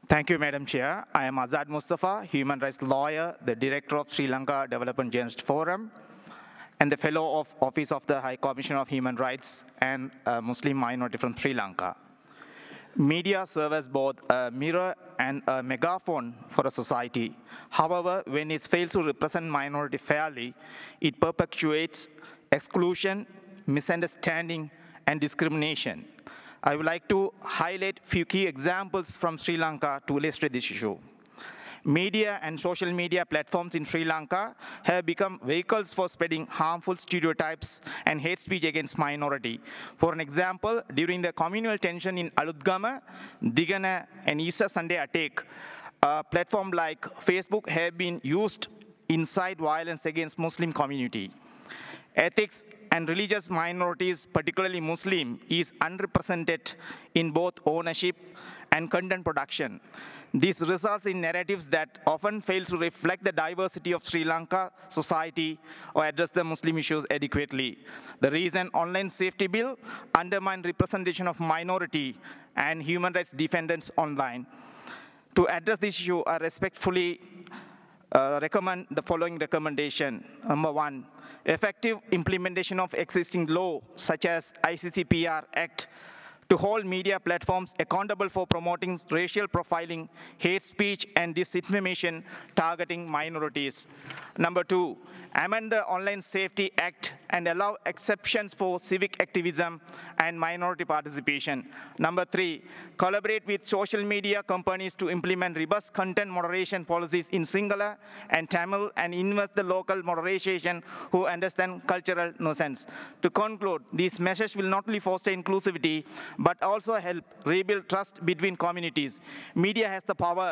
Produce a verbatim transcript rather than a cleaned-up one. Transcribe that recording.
Thank you, Madam Chair. I am Azad Mustafa, human rights lawyer, the director of Sri Lanka Development Journalist Forum, and the fellow of Office of the High Commissioner of Human Rights and a Muslim minority from Sri Lanka. Media serve as both a mirror and a megaphone for a society. However, when it fails to represent minority fairly, it perpetuates exclusion, misunderstanding, and discrimination. I would like to highlight a few key examples from Sri Lanka to illustrate this issue. Media and social media platforms in Sri Lanka have become vehicles for spreading harmful stereotypes and hate speech against minority. For an example, during the communal tension in Aludgama, Digana, and Easter Sunday attack, a platform like Facebook have been used incite violence against Muslim community. Ethics and religious minorities, particularly Muslim, is unrepresented in both ownership and content production. This results in narratives that often fail to reflect the diversity of Sri Lanka society or address the Muslim issues adequately. The recent online safety bill undermined representation of minority and human rights defenders online. To address this issue, I respectfully uh, recommend the following recommendation. Number one, effective implementation of existing law such as I C C P R Act to hold media platforms accountable for promoting racial profiling, hate speech, and disinformation targeting minorities. Number two, amend the Online Safety Act and allow exceptions for civic activism and minority participation. Number three, collaborate with social media companies to implement robust content moderation policies in Sinhala and Tamil and invest the local moderation who understand cultural nuisance. To conclude, these measures will not only foster inclusivity, but also help rebuild trust between communities. Media has the power